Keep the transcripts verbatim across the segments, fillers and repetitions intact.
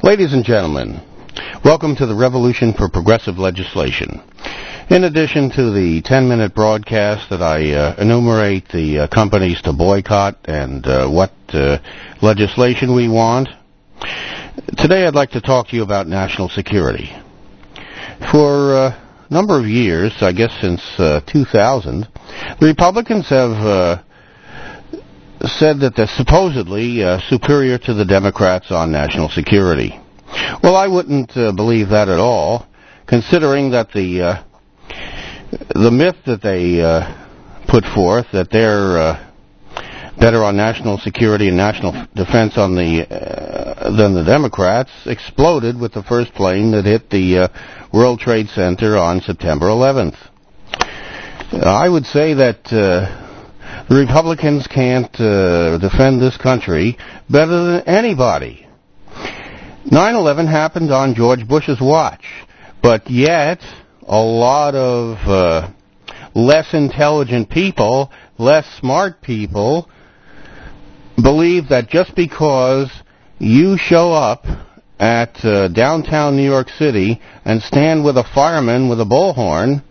Ladies and gentlemen, welcome to the Revolution for Progressive Legislation. In addition to the ten-minute broadcast that I uh, enumerate the uh, companies to boycott and uh, what uh, legislation we want, today I'd like to talk to you about national security. For a number of years, I guess since uh, two thousand, the Republicans have uh, said that they're supposedly uh, superior to the Democrats on national security. Well, I wouldn't uh, believe that at all, considering that the uh, the myth that they uh, put forth, that they're uh, better on national security and national defense on the uh, than the Democrats, exploded with the first plane that hit the uh, World Trade Center on September eleventh. Uh, I would say that uh, the Republicans can't uh, defend this country better than anybody. nine eleven happened on George Bush's watch, but yet a lot of uh, less intelligent people, less smart people, believe that just because you show up at uh, downtown New York City and stand with a fireman with a bullhorn,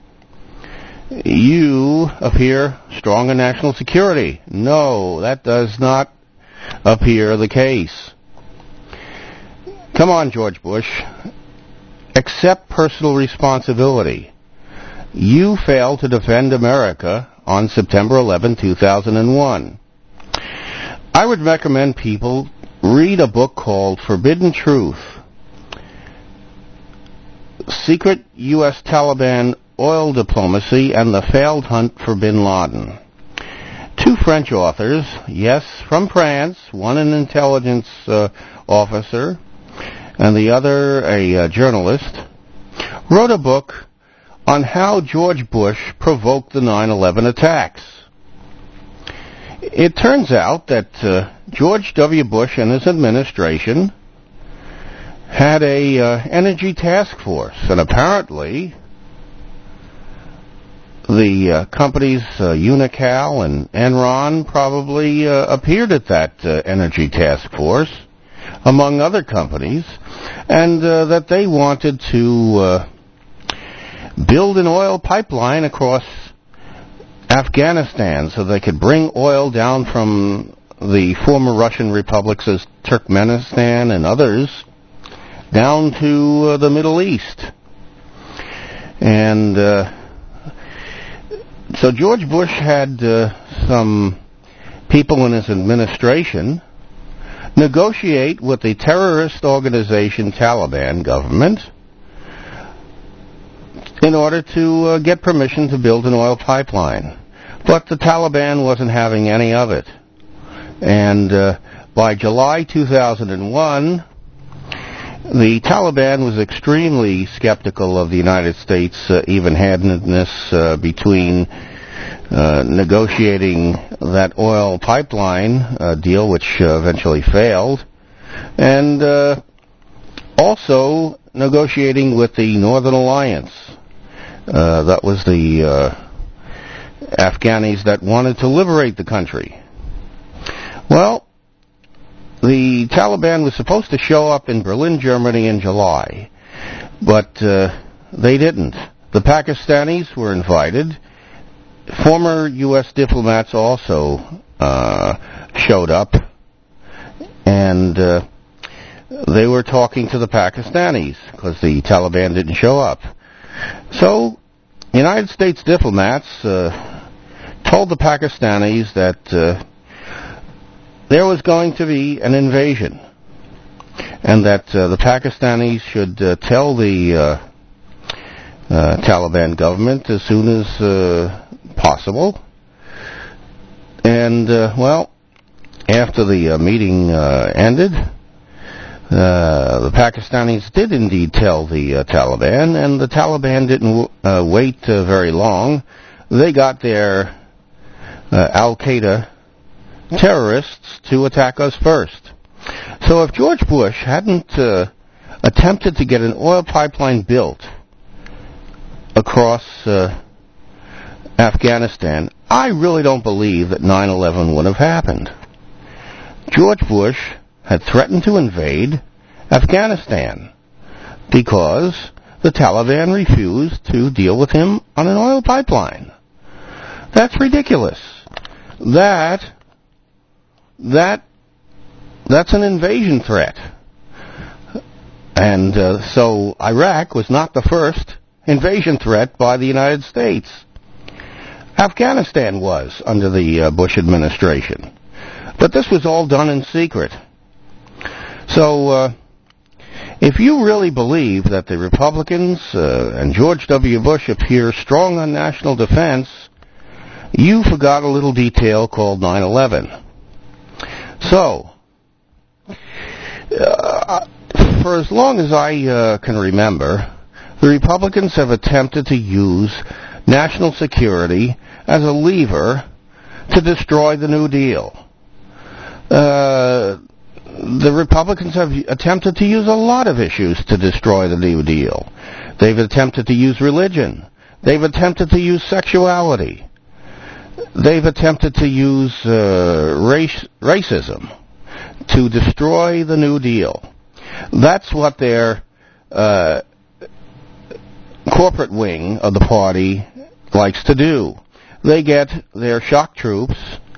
you appear strong in national security. No, that does not appear the case. Come on, George Bush. Accept personal responsibility. You failed to defend America on September eleventh, two thousand one. I would recommend people read a book called Forbidden Truth, Secret U S Taliban Oil Diplomacy and the Failed Hunt for Bin Laden. Two French authors, yes, from France, one an intelligence uh, officer, and the other a uh, journalist, wrote a book on how George Bush provoked the nine eleven attacks. It turns out that uh, George W. Bush and his administration had a uh, energy task force, and apparently the uh, companies uh, Unocal and Enron probably uh, appeared at that uh, energy task force, among other companies, and uh, that they wanted to uh, build an oil pipeline across Afghanistan so they could bring oil down from the former Russian republics as Turkmenistan and others down to uh, the Middle East. And uh, so George Bush had uh, some people in his administration negotiate with the terrorist organization Taliban government in order to uh, get permission to build an oil pipeline. But the Taliban wasn't having any of it. And uh, by July two thousand one, the Taliban was extremely skeptical of the United States' uh, even-handedness uh, between uh, negotiating that oil pipeline uh, deal, which uh, eventually failed, and uh, also negotiating with the Northern Alliance. Uh, that was the uh, Afghanis that wanted to liberate the country. Well, the Taliban was supposed to show up in Berlin, Germany in July, but uh, they didn't. The Pakistanis were invited. Former U S diplomats also uh, showed up, and uh, they were talking to the Pakistanis because the Taliban didn't show up. So, United States diplomats uh, told the Pakistanis that uh, there was going to be an invasion, and that uh, the Pakistanis should uh, tell the uh, uh, Taliban government as soon as uh, possible. And, uh, well, after the uh, meeting uh, ended, Uh, the Pakistanis did indeed tell the uh, Taliban, and the Taliban didn't uh, wait uh, very long. They got their uh, Al-Qaeda terrorists to attack us first. So if George Bush hadn't uh, attempted to get an oil pipeline built across uh, Afghanistan, I really don't believe that nine eleven would have happened. George Bush had threatened to invade, Afghanistan because the Taliban refused to deal with him on an oil pipeline. That's ridiculous. That, that, that's an invasion threat. And uh, so Iraq was not the first invasion threat by the United States. Afghanistan was under the uh, Bush administration. But this was all done in secret. So, uh, if you really believe that the Republicans uh, and George W. Bush appear strong on national defense, you forgot a little detail called nine eleven. So, uh, for as long as I uh, can remember, the Republicans have attempted to use national security as a lever to destroy the New Deal. Uh, the Republicans have attempted to use a lot of issues to destroy the New Deal. They've attempted to use religion. They've attempted to use sexuality. They've attempted to use uh, race, racism to destroy the New Deal. That's what their uh, corporate wing of the party likes to do. They get their shock troops,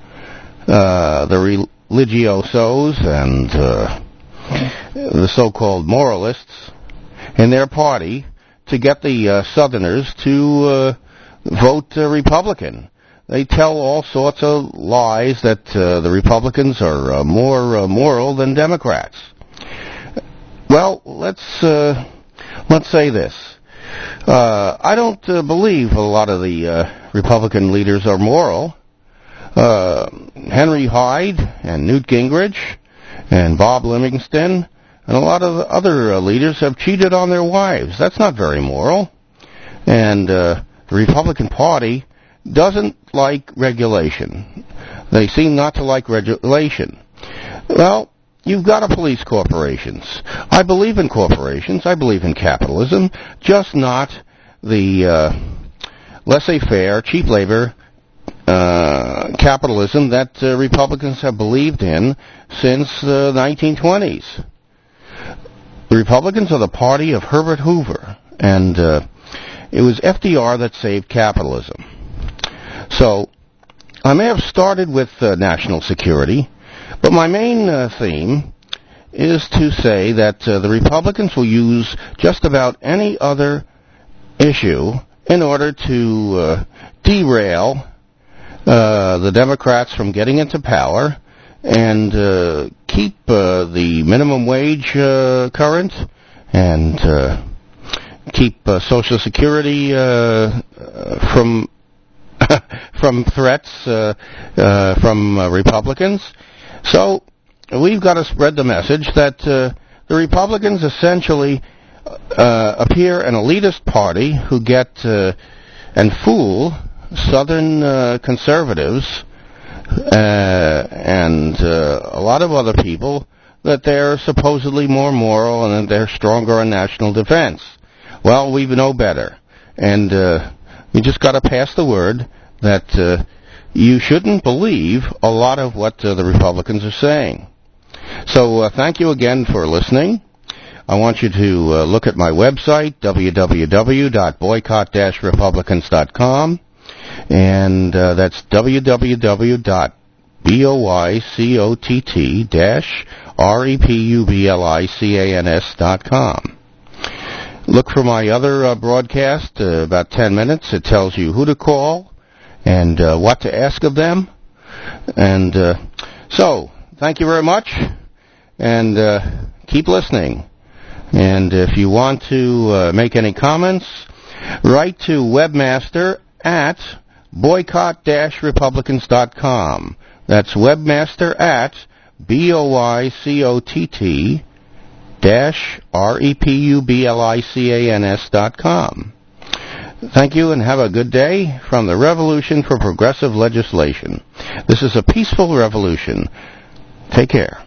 uh, the religiosos, and uh, the so-called moralists in their party to get the uh, Southerners to uh, vote uh, Republican. They tell all sorts of lies that uh, the Republicans are uh, more uh, moral than Democrats. Well, let's uh, let's say this. Uh, I don't uh, believe a lot of the uh, Republican leaders are moral. Uh, Henry Hyde and Newt Gingrich and Bob Livingston and a lot of other uh, leaders have cheated on their wives. That's not very moral. And uh, the Republican Party doesn't like regulation. They seem not to like regulation. Well, you've got a police corporations. I believe in corporations. I believe in capitalism, just not the uh, laissez-faire, cheap labor uh, capitalism that uh, Republicans have believed in since the nineteen twenties. The Republicans are the party of Herbert Hoover, and uh, it was F D R that saved capitalism. So, I may have started with uh, national security, but my main uh, theme is to say that uh, the Republicans will use just about any other issue in order to uh, derail uh, the Democrats from getting into power and uh, keep uh, the minimum wage uh, current and uh, keep uh, Social Security uh, from from threats uh, uh, from uh, Republicans. So we've got to spread the message that uh, the Republicans essentially uh, appear an elitist party who get uh, and fool Southern uh, conservatives uh, and uh, a lot of other people that they're supposedly more moral and that they're stronger on national defense. Well, we know better. And uh, we just got to pass the word that uh, you shouldn't believe a lot of what uh, the Republicans are saying. So uh, thank you again for listening. I want you to uh, look at my website, w w w dot boycott dash republicans dot com, and uh, that's w w w dot boycott dash republicans dot com. Look for my other uh, broadcast, uh, about ten minutes. It tells you who to call and uh, what to ask of them. And uh, so, thank you very much, and uh, keep listening. And if you want to uh, make any comments, write to webmaster at boycott dash republicans dot com. That's webmaster at B O Y C O T T dash R E P U B L I C A N S dot com. Thank you and have a good day from the Revolution for Progressive Legislation. This is a peaceful revolution. Take care.